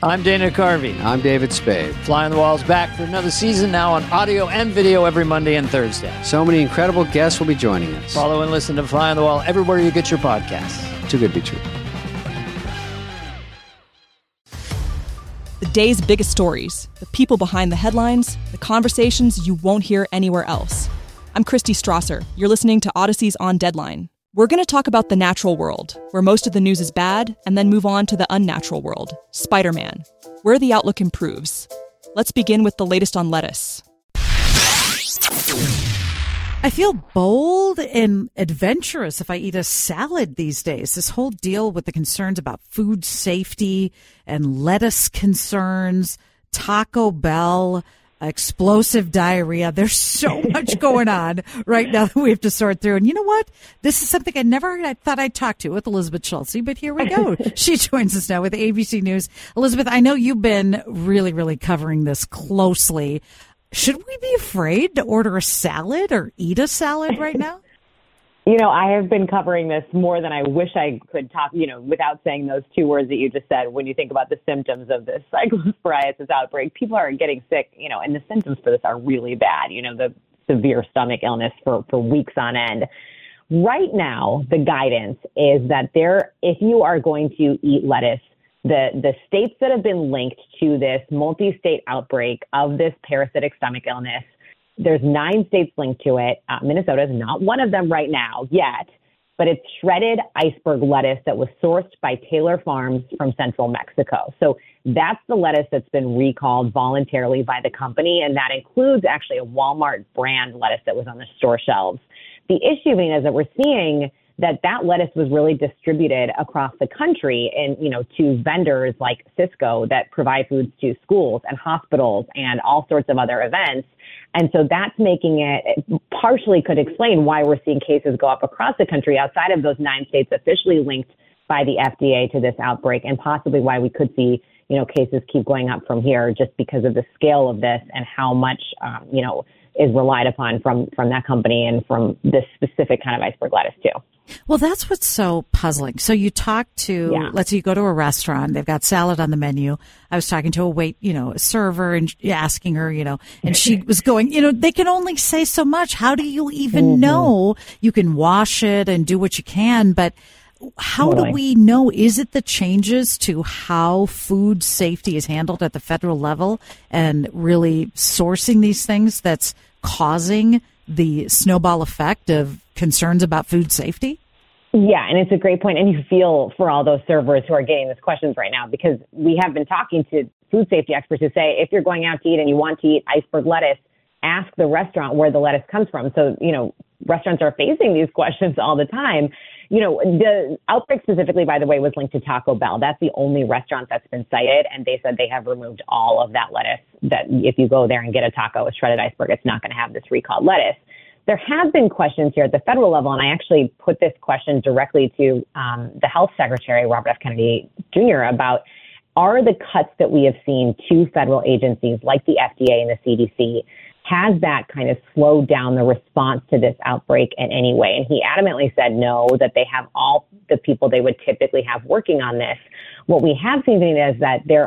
I'm Dana Carvey. I'm David Spade. Fly on the Wall's back for another season, now on audio and video every Monday and Thursday. So many incredible guests will be joining us. Follow and listen to Fly on the Wall everywhere you get your podcasts. Too good to be true. The day's biggest stories, the people behind the headlines, the conversations you won't hear anywhere else. I'm Christy Strasser. You're listening to Odyssey's On Deadline. We're going to talk about the natural world, where most of the news is bad, and then move on to the unnatural world, Spider-Man, where the outlook improves. Let's begin with the latest on lettuce. I feel bold and adventurous if I eat a salad these days. This whole deal with the concerns about food safety and lettuce concerns, Taco Bell, explosive diarrhea. There's so much going on right now that we have to sort through. And you know what? This is something I thought I'd talk to with Elizabeth Schultze, but here we go. She joins us now with ABC News. Elizabeth, I know you've been really covering this closely. Should we be afraid to order a salad or eat a salad right now? You know, I have been covering this more than I wish I could talk, without saying those two words that you just said. When you think about the symptoms of this cyclosporiasis outbreak, people are getting sick, and the symptoms for this are really bad, the severe stomach illness for weeks on end. Right now, the guidance is that if you are going to eat lettuce, the states that have been linked to this multi-state outbreak of this parasitic stomach illness, there's 9 states linked to it. Minnesota is not one of them right now yet, but it's shredded iceberg lettuce that was sourced by Taylor Farms from central Mexico. So that's the lettuce that's been recalled voluntarily by the company, and that includes actually a Walmart brand lettuce that was on the store shelves. The issue being is that we're seeing that lettuce was really distributed across the country and, to vendors like Sysco that provide foods to schools and hospitals and all sorts of other events. And so that's making it partially could explain why we're seeing cases go up across the country outside of those 9 states officially linked by the FDA to this outbreak, and possibly why we could see, cases keep going up from here just because of the scale of this and how much, is relied upon from that company and from this specific kind of iceberg lettuce too. Well, that's what's so puzzling. So you talk to, let's say you go to a restaurant, they've got salad on the menu. I was talking to a server and asking her, and she was going, they can only say so much. How do you even know? You can wash it and do what you can, but how do we know? Is it the changes to how food safety is handled at the federal level and really sourcing these things that's causing the snowball effect of concerns about food safety? Yeah, and it's a great point. And you feel for all those servers who are getting these questions right now, because we have been talking to food safety experts who say, if you're going out to eat and you want to eat iceberg lettuce, ask the restaurant where the lettuce comes from. So, restaurants are facing these questions all the time. The outbreak specifically, by the way, was linked to Taco Bell. That's the only restaurant that's been cited. And they said they have removed all of that lettuce, that if you go there and get a taco with shredded iceberg, it's not going to have this recalled lettuce. There have been questions here at the federal level, and I actually put this question directly to the health secretary, Robert F. Kennedy Jr., about are the cuts that we have seen to federal agencies like the FDA and the CDC, has that kind of slowed down the response to this outbreak in any way? And he adamantly said no, that they have all the people they would typically have working on this. What we have seen is that there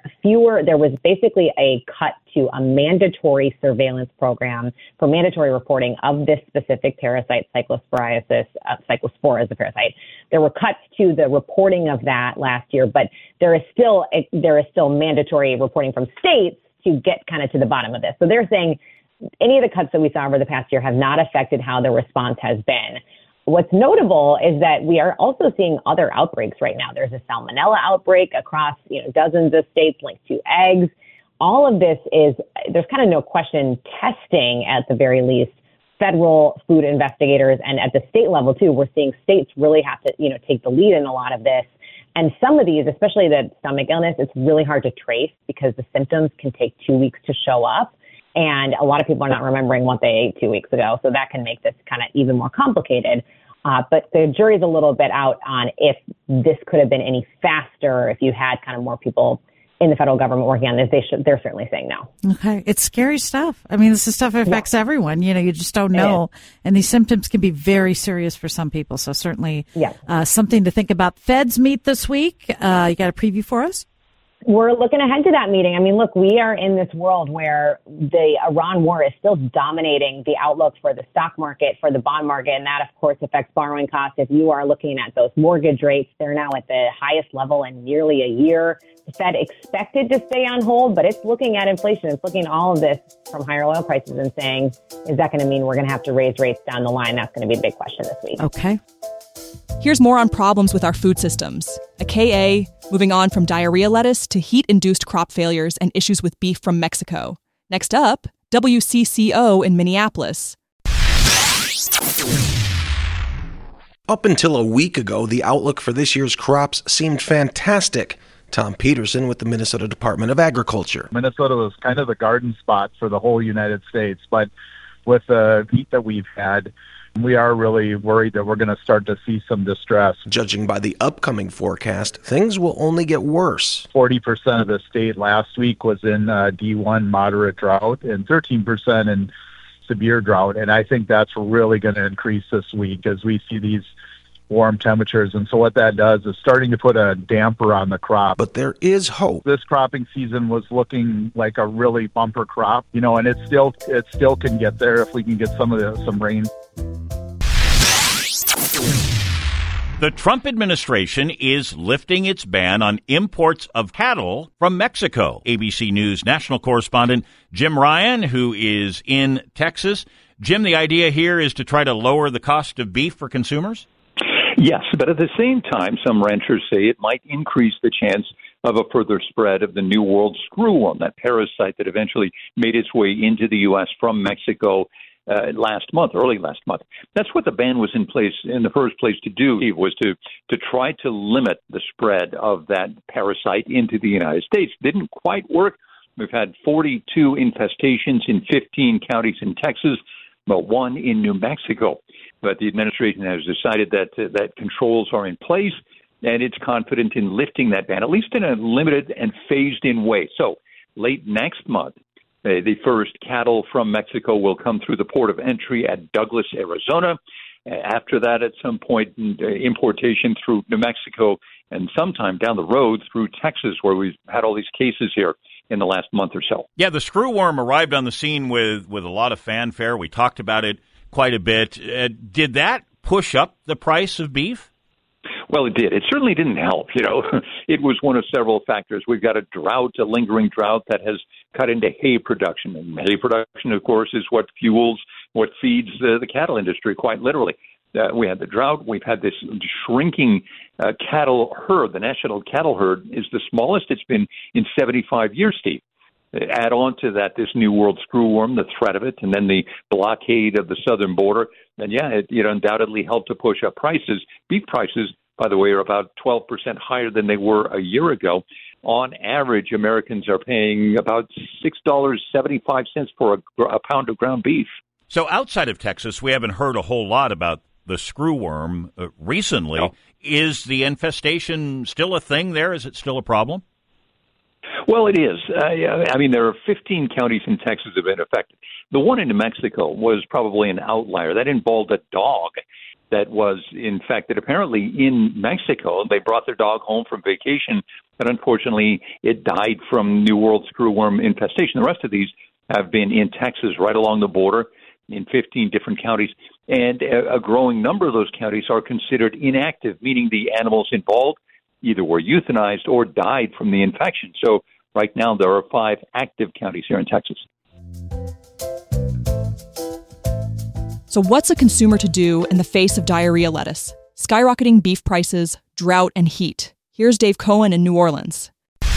was basically a cut to a mandatory surveillance program for mandatory reporting of this specific parasite, cyclospora is the parasite. There were cuts to the reporting of that last year, but there is still mandatory reporting from states to get kind of to the bottom of this. So they're saying any of the cuts that we saw over the past year have not affected how the response has been. What's notable is that we are also seeing other outbreaks right now. There's a salmonella outbreak across dozens of states linked to eggs. All of this there's kind of no question testing at the very least. Federal food investigators, and at the state level too, we're seeing states really have to take the lead in a lot of this. And some of these, especially the stomach illness, it's really hard to trace because the symptoms can take 2 weeks to show up. And a lot of people are not remembering what they ate 2 weeks ago. So that can make this kind of even more complicated. But the jury's a little bit out on if this could have been any faster, if you had kind of more people in the federal government working on this. They're certainly saying no. Okay. It's scary stuff. I mean, this is stuff that affects everyone. You just don't know. And these symptoms can be very serious for some people. So certainly something to think about. Feds meet this week. You got a preview for us? We're looking ahead to that meeting. I mean, look, we are in this world where the Iran war is still dominating the outlook for the stock market, for the bond market, and that, of course, affects borrowing costs. If you are looking at those mortgage rates, they're now at the highest level in nearly a year. The Fed expected to stay on hold, but it's looking at inflation. It's looking at all of this from higher oil prices and saying, is that going to mean we're going to have to raise rates down the line? That's going to be the big question this week. Okay. Here's more on problems with our food systems. A KA moving on from diarrhea lettuce to heat-induced crop failures and issues with beef from Mexico. Next up, WCCO in Minneapolis. Up until a week ago, the outlook for this year's crops seemed fantastic. Tom Peterson with the Minnesota Department of Agriculture. Minnesota was kind of the garden spot for the whole United States, but with the heat that we've had, we are really worried that we're going to start to see some distress. Judging by the upcoming forecast, things will only get worse. 40% of the state last week was in D1 moderate drought and 13% in severe drought. And I think that's really going to increase this week as we see these warm temperatures. And so what that does is starting to put a damper on the crop. But there is hope. This cropping season was looking like a really bumper crop, and it still can get there if we can get some rain. The Trump administration is lifting its ban on imports of cattle from Mexico. ABC News national correspondent Jim Ryan, who is in Texas. Jim, the idea here is to try to lower the cost of beef for consumers? Yes, but at the same time, some ranchers say it might increase the chance of a further spread of the New World screwworm, that parasite that eventually made its way into the U.S. from Mexico early last month. That's what the ban was in place in the first place to do, was to try to limit the spread of that parasite into the United States. Didn't quite work. We've had 42 infestations in 15 counties in Texas, but one in New Mexico. But the administration has decided that controls are in place, and it's confident in lifting that ban, at least in a limited and phased-in way. So late next month, the first cattle from Mexico will come through the port of entry at Douglas, Arizona. After that, at some point, importation through New Mexico, and sometime down the road through Texas, where we've had all these cases here in the last month or so. Yeah, the screwworm arrived on the scene with a lot of fanfare. We talked about it quite a bit. Did that push up the price of beef? Well, it did. It certainly didn't help. It was one of several factors. We've got a lingering drought that has cut into hay production. And hay production, of course, is what feeds the cattle industry, quite literally. We had the drought. We've had this shrinking cattle herd. The national cattle herd is the smallest it's been in 75 years, Steve. Add on to that this New World screwworm, the threat of it, and then the blockade of the southern border. And it undoubtedly helped to push up prices. Beef prices, by the way, are about 12% higher than they were a year ago. On average, Americans are paying about $6.75 for a pound of ground beef. So outside of Texas, we haven't heard a whole lot about the screwworm recently. No. Is the infestation still a thing there? Is it still a problem? Well, it is. There are 15 counties in Texas that have been affected. The one in New Mexico was probably an outlier. That involved a dog that was infected, apparently in Mexico. They brought their dog home from vacation, but unfortunately it died from New World screwworm infestation. The rest of these have been in Texas, right along the border, in 15 different counties. And a growing number of those counties are considered inactive, meaning the animals involved either were euthanized or died from the infection. So right now there are 5 active counties here in Texas. So what's a consumer to do in the face of diarrhea lettuce, skyrocketing beef prices, drought, and heat? Here's Dave Cohen in New Orleans.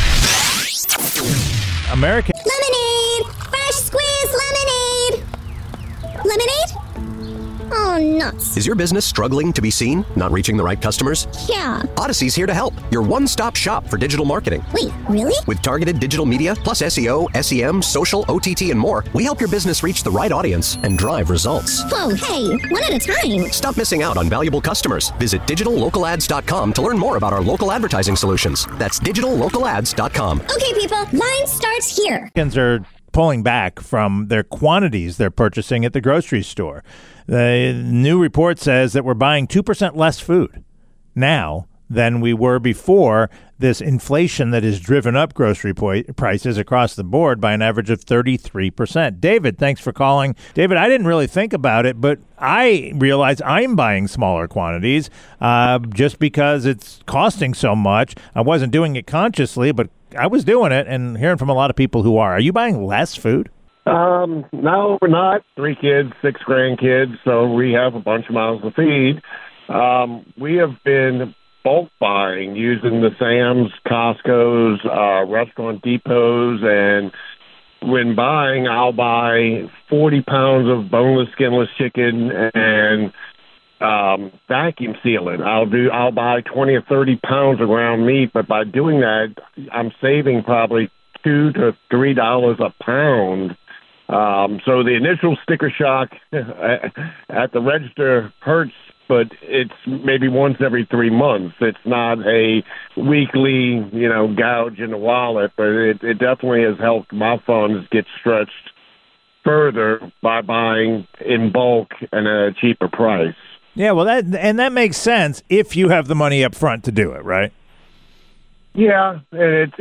American lemonade! Fresh squeezed lemonade! Lemonade? Oh, nuts. Is your business struggling to be seen? Not reaching the right customers? Yeah. Odyssey's here to help. Your one-stop shop for digital marketing. Wait, really? With targeted digital media, plus SEO, SEM, social, OTT, and more, we help your business reach the right audience and drive results. Whoa, hey, one at a time. Stop missing out on valuable customers. Visit digitallocalads.com to learn more about our local advertising solutions. That's digitallocalads.com. Okay, people, line starts here. Americans are pulling back from their quantities they're purchasing at the grocery store. The new report says that we're buying 2% less food now than we were before this inflation that has driven up grocery prices across the board by an average of 33%. David, thanks for calling. David, I didn't really think about it, but I realize I'm buying smaller quantities just because it's costing so much. I wasn't doing it consciously, but I was doing it and hearing from a lot of people who are. Are you buying less food? No, we're not. 3 kids, 6 grandkids, so we have a bunch of mouths to feed. We have been bulk buying using the Sam's, Costco's, restaurant depots, and when buying, I'll buy 40 pounds of boneless, skinless chicken and vacuum seal it. I'll buy 20 or 30 pounds of ground meat, but by doing that, I'm saving probably $2 to $3 a pound. So the initial sticker shock at the register hurts, but it's maybe once every 3 months. It's not a weekly, gouge in the wallet, but it definitely has helped my funds get stretched further by buying in bulk and at a cheaper price. Yeah, well, that makes sense if you have the money up front to do it, right? Yeah, and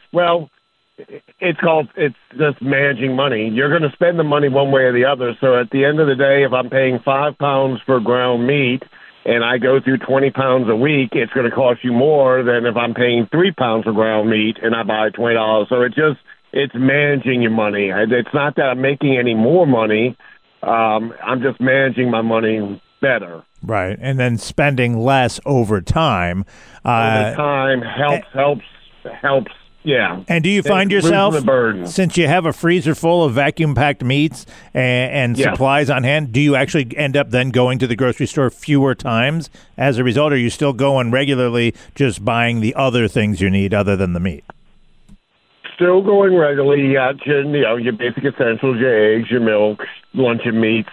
it's just managing money. You're going to spend the money one way or the other. So at the end of the day, if I'm paying 5 pounds for ground meat and I go through 20 pounds a week, it's going to cost you more than if I'm paying 3 pounds for ground meat and I buy $20. So it's managing your money. It's not that I'm making any more money. I'm just managing my money better. Right, and then spending less over time. Over time helps. Yeah. And do you find yourself, since you have a freezer full of vacuum-packed meats and supplies on hand, do you actually end up then going to the grocery store fewer times as a result? Or are you still going regularly, just buying the other things you need other than the meat? Still going regularly. You got your basic essentials, your eggs, your milk, lunch and meats,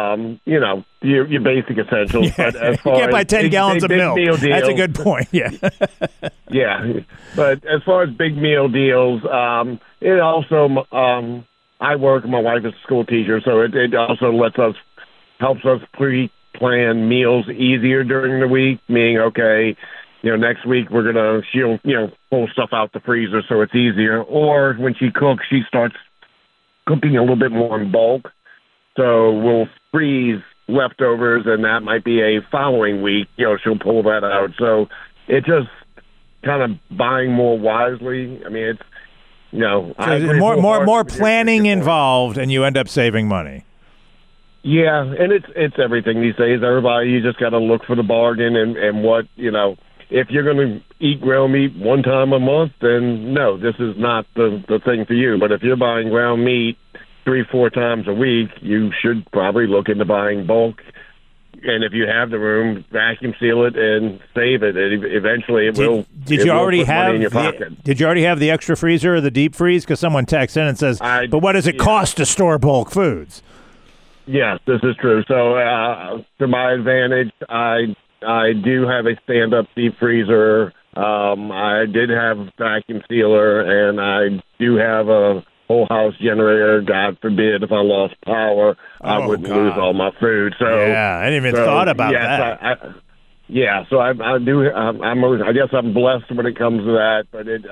your basic essentials. Yeah. But as far you can't buy 10 as gallons of big milk. Meal deals, that's a good point. Yeah. Yeah. But as far as big meal deals, it also, I work, my wife is a school teacher, so it also helps us pre-plan meals easier during the week, meaning, okay, next week we're going to, pull stuff out the freezer so it's easier. Or when she cooks, she starts cooking a little bit more in bulk. So we'll freeze leftovers, and that might be a following week. She'll pull that out. So it just kind of buying more wisely. I mean, it's, so more planning involved, and you end up saving money. Yeah, and it's everything these days. Everybody, you just got to look for the bargain and what, if you're going to eat ground meat one time a month, then no, this is not the thing for you. But if you're buying ground meat 3-4 times a week, you should probably look into buying bulk. And if you have the room, vacuum seal it and save it. Eventually, it will. Did you already have money in your pocket? Did you already have the extra freezer or the deep freeze? Because someone texts in and says, "But what does it cost to store bulk foods?" Yes, this is true. So, to my advantage, I do have a stand-up deep freezer. I did have a vacuum sealer, and I do have a whole house generator. God forbid if I lost power, I wouldn't lose all my food. So yeah, I didn't even thought about that. So I do. I guess I'm blessed when it comes to that, but it,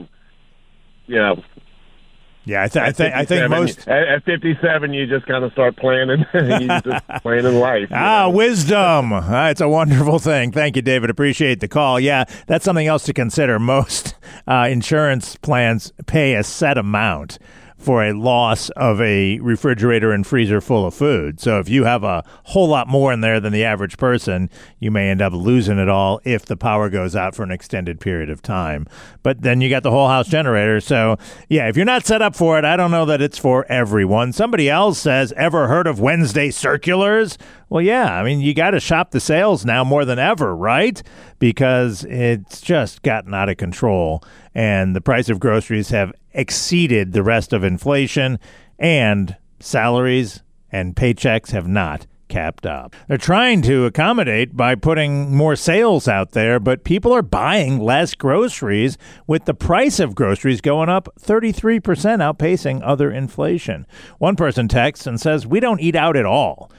Yeah, I think most at 57, you just kind of start planning. You just planning life. Wisdom. It's a wonderful thing. Thank you, David. Appreciate the call. Yeah, that's something else to consider. Most insurance plans pay a set amount for a loss of a refrigerator and freezer full of food. So if you have a whole lot more in there than the average person, you may end up losing it all if the power goes out for an extended period of time. But then you got the whole house generator. So yeah, if you're not set up for it, I don't know that it's for everyone. Somebody else says, ever heard of Wednesday circulars? Well, yeah, I mean, you got to shop the sales now more than ever, right? Because it's just gotten out of control, and the price of groceries have exceeded the rest of inflation, and salaries and paychecks have not kept up. They're trying to accommodate by putting more sales out there, but people are buying less groceries with the price of groceries going up 33%, outpacing other inflation. One person texts and says, "We don't eat out at all.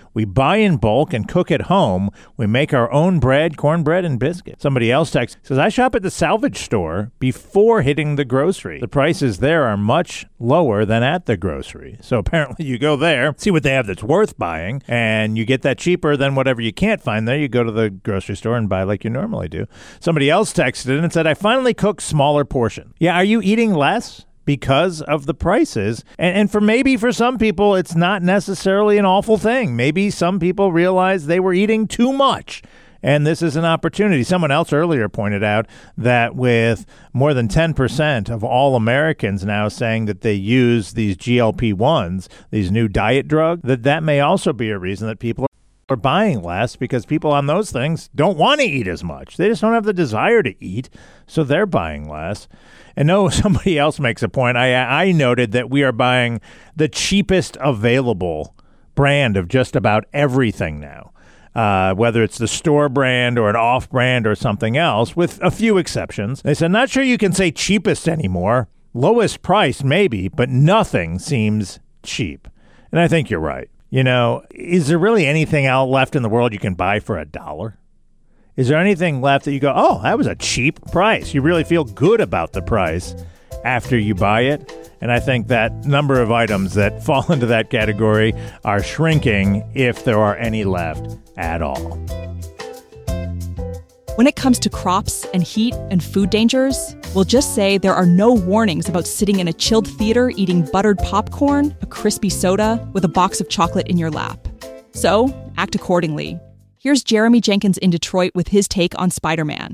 We buy in bulk and cook at home. We make our own bread, cornbread, and biscuits. Somebody else texts, says, I shop at the salvage store before hitting the grocery. The prices there are much lower than at the grocery. So apparently you go there, see what they have that's worth buying, and you get that cheaper than whatever you can't find there. You go to the grocery store and buy like you normally do. Somebody else texted in and said, I finally cook smaller portion. Yeah, are you eating less? Because of the prices. And for some people, it's not necessarily an awful thing. Maybe some people realize they were eating too much, and this is an opportunity. Someone else earlier pointed out that with more than 10% of all Americans now saying that they use these GLP-1s, these new diet drugs, that may also be a reason that people are buying less, because people on those things don't want to eat as much. They just don't have the desire to eat, so they're buying less. And no, somebody else makes a point. I noted that we are buying the cheapest available brand of just about everything now, whether it's the store brand or an off brand or something else, with a few exceptions. They said, not sure you can say cheapest anymore. Lowest price, maybe, but nothing seems cheap. And I think you're right. You know, is there really anything out left in the world you can buy for $1? Is there anything left that you go, oh, that was a cheap price? You really feel good about the price after you buy it. And I think that number of items that fall into that category are shrinking, if there are any left at all. When it comes to crops and heat and food dangers, we'll just say there are no warnings about sitting in a chilled theater eating buttered popcorn, a crispy soda, with a box of chocolate in your lap. So, act accordingly. Here's Jeremy Jenkins in Detroit with his take on Spider-Man.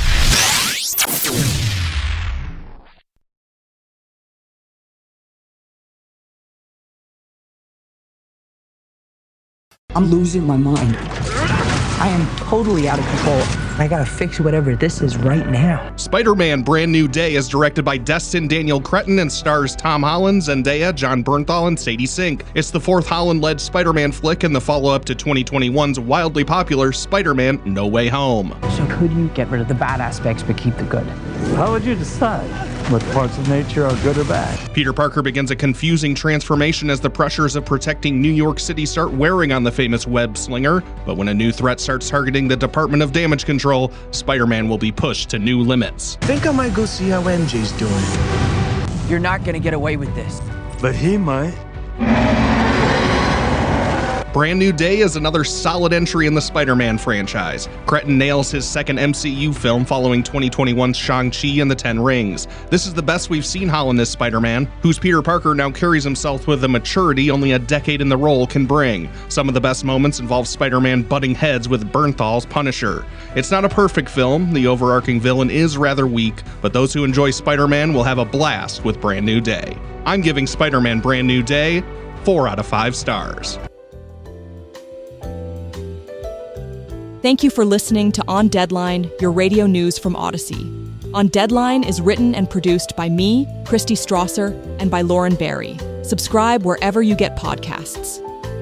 I'm losing my mind. I am totally out of control. I gotta fix whatever this is right now. Spider-Man Brand New Day is directed by Destin Daniel Cretton and stars Tom Holland, Zendaya, Jon Bernthal, and Sadie Sink. It's the fourth Holland-led Spider-Man flick and the follow-up to 2021's wildly popular Spider-Man No Way Home. So could you get rid of the bad aspects but keep the good? How would you decide what parts of nature are good or bad? Peter Parker begins a confusing transformation as the pressures of protecting New York City start wearing on the famous web slinger. But when a new threat starts targeting the Department of Damage Control, Spider-Man will be pushed to new limits. Think I might go see how MJ's doing. You're not gonna get away with this. But he might. Brand New Day is another solid entry in the Spider-Man franchise. Cretton nails his second MCU film following 2021's Shang-Chi and the Ten Rings. This is the best we've seen Holland as Spider-Man, whose Peter Parker now carries himself with the maturity only a decade in the role can bring. Some of the best moments involve Spider-Man butting heads with Bernthal's Punisher. It's not a perfect film, the overarching villain is rather weak, but those who enjoy Spider-Man will have a blast with Brand New Day. I'm giving Spider-Man Brand New Day 4 out of 5 stars. Thank you for listening to On Deadline, your radio news from Odyssey. On Deadline is written and produced by me, Christy Strasser, and by Lauren Barry. Subscribe wherever you get podcasts.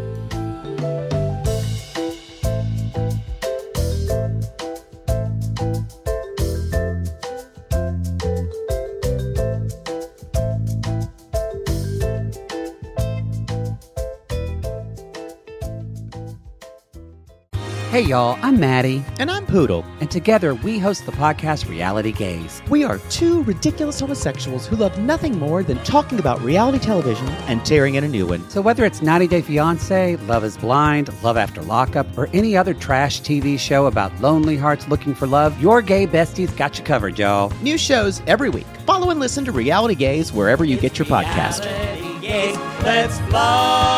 Hey y'all, I'm Maddie. And I'm Poodle. And together we host the podcast Reality Gaze. We are two ridiculous homosexuals who love nothing more than talking about reality television and tearing in a new one. So whether it's 90 Day Fiancé, Love is Blind, Love After Lockup, or any other trash TV show about lonely hearts looking for love, your gay besties got you covered, y'all. New shows every week. Follow and listen to Reality Gaze wherever you get your podcast. Let's fly.